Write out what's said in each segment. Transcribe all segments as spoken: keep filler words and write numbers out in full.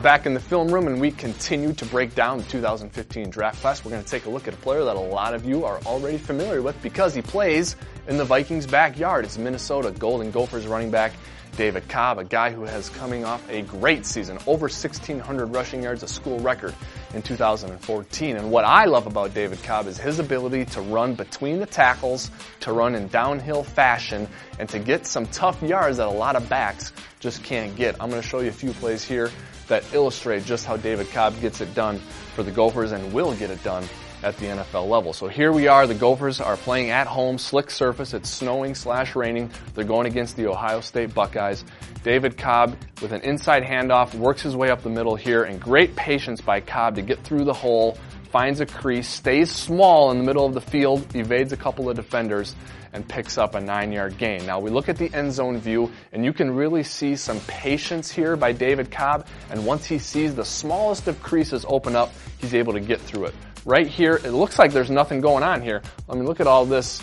back in the film room, and we continue to break down the two thousand fifteen draft class. We're going to take a look at a player that a lot of you are already familiar with because he plays in the Vikings' backyard. It's Minnesota Golden Gophers running back David Cobb, a guy who has coming off a great season, over sixteen hundred rushing yards, a school record in two thousand fourteen. And what I love about David Cobb is his ability to run between the tackles, to run in downhill fashion, and to get some tough yards that a lot of backs just can't get. I'm going to show you a few plays here that illustrate just how David Cobb gets it done for the Gophers and will get it done at the N F L level. So here we are. The Gophers are playing at home, slick surface. It's snowing slash raining. They're going against the Ohio State Buckeyes. David Cobb, with an inside handoff, works his way up the middle here, and great patience by Cobb to get through the hole, finds a crease, stays small in the middle of the field, evades a couple of defenders, and picks up a nine-yard gain. Now we look at the end zone view, and you can really see some patience here by David Cobb, and once he sees the smallest of creases open up, he's able to get through it. Right here, it looks like there's nothing going on here. I mean, look at all this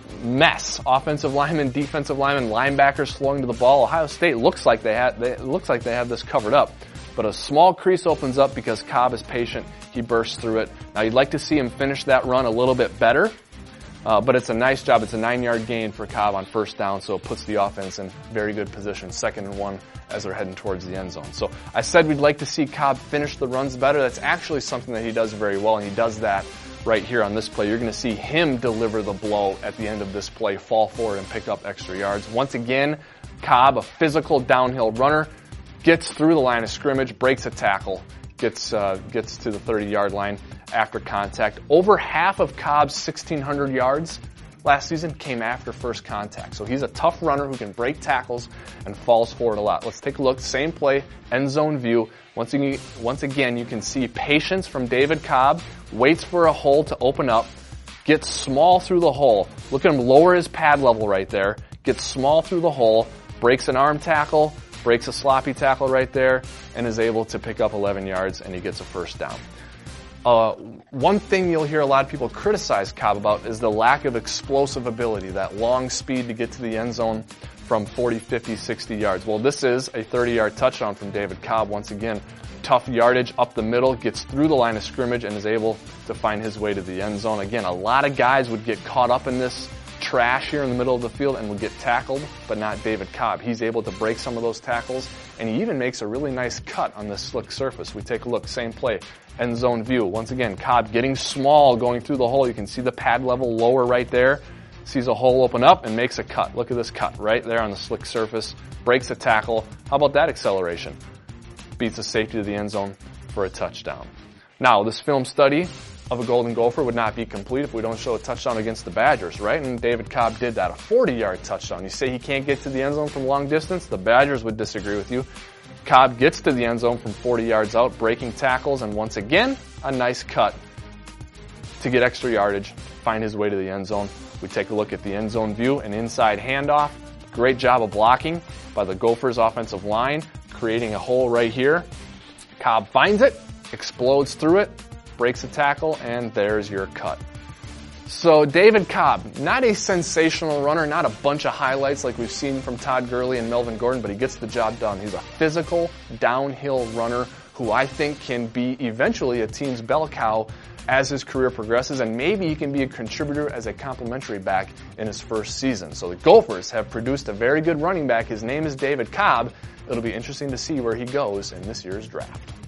mess. Offensive linemen, defensive linemen, linebackers flowing to the ball. Ohio State looks like they had, they, it looks like they have this covered up. But a small crease opens up because Cobb is patient. He bursts through it. Now you'd like to see him finish that run a little bit better. Uh, but it's a nice job. It's a nine-yard gain for Cobb on first down, so it puts the offense in very good position, second and one as they're heading towards the end zone. So I said we'd like to see Cobb finish the runs better. That's actually something that he does very well, and he does that right here on this play. You're going to see him deliver the blow at the end of this play, fall forward and pick up extra yards. Once again, Cobb, a physical downhill runner, gets through the line of scrimmage, breaks a tackle, gets uh, gets to the thirty-yard line after contact. Over half of Cobb's sixteen hundred yards last season came after first contact. So he's a tough runner who can break tackles and falls forward a lot. Let's take a look. Same play, end zone view. Once again, once again, you can see patience from David Cobb. Waits for a hole to open up. Gets small through the hole. Look at him lower his pad level right there. Gets small through the hole. Breaks an arm tackle. Breaks a sloppy tackle right there. And is able to pick up eleven yards, and he gets a first down. Uh, one thing you'll hear a lot of people criticize Cobb about is the lack of explosive ability, that long speed to get to the end zone from forty, fifty, sixty yards. Well, this is a thirty-yard touchdown from David Cobb. Once again, tough yardage up the middle, gets through the line of scrimmage, and is able to find his way to the end zone. Again, a lot of guys would get caught up in this trash here in the middle of the field and would get tackled, but not David Cobb. He's able to break some of those tackles, and he even makes a really nice cut on this slick surface. We take a look, same play, end zone view. Once again, Cobb getting small, going through the hole. You can see the pad level lower right there. Sees a hole open up and makes a cut. Look at this cut right there on the slick surface. Breaks a tackle. How about that acceleration? Beats a safety to the end zone for a touchdown. Now, this film study of a Golden Gopher would not be complete if we don't show a touchdown against the Badgers, right? And David Cobb did that, a forty-yard touchdown. You say he can't get to the end zone from long distance? The Badgers would disagree with you. Cobb gets to the end zone from forty yards out, breaking tackles, and once again, a nice cut to get extra yardage, find his way to the end zone. We take a look at the end zone view, an inside handoff. Great job of blocking by the Gophers offensive line, creating a hole right here. Cobb finds it, explodes through it, breaks a tackle, and there's your cut. So David Cobb, not a sensational runner, not a bunch of highlights like we've seen from Todd Gurley and Melvin Gordon, but he gets the job done. He's a physical downhill runner who I think can be eventually a team's bell cow as his career progresses, and maybe he can be a contributor as a complimentary back in his first season. So the Gophers have produced a very good running back. His name is David Cobb. It'll be interesting to see where he goes in this year's draft.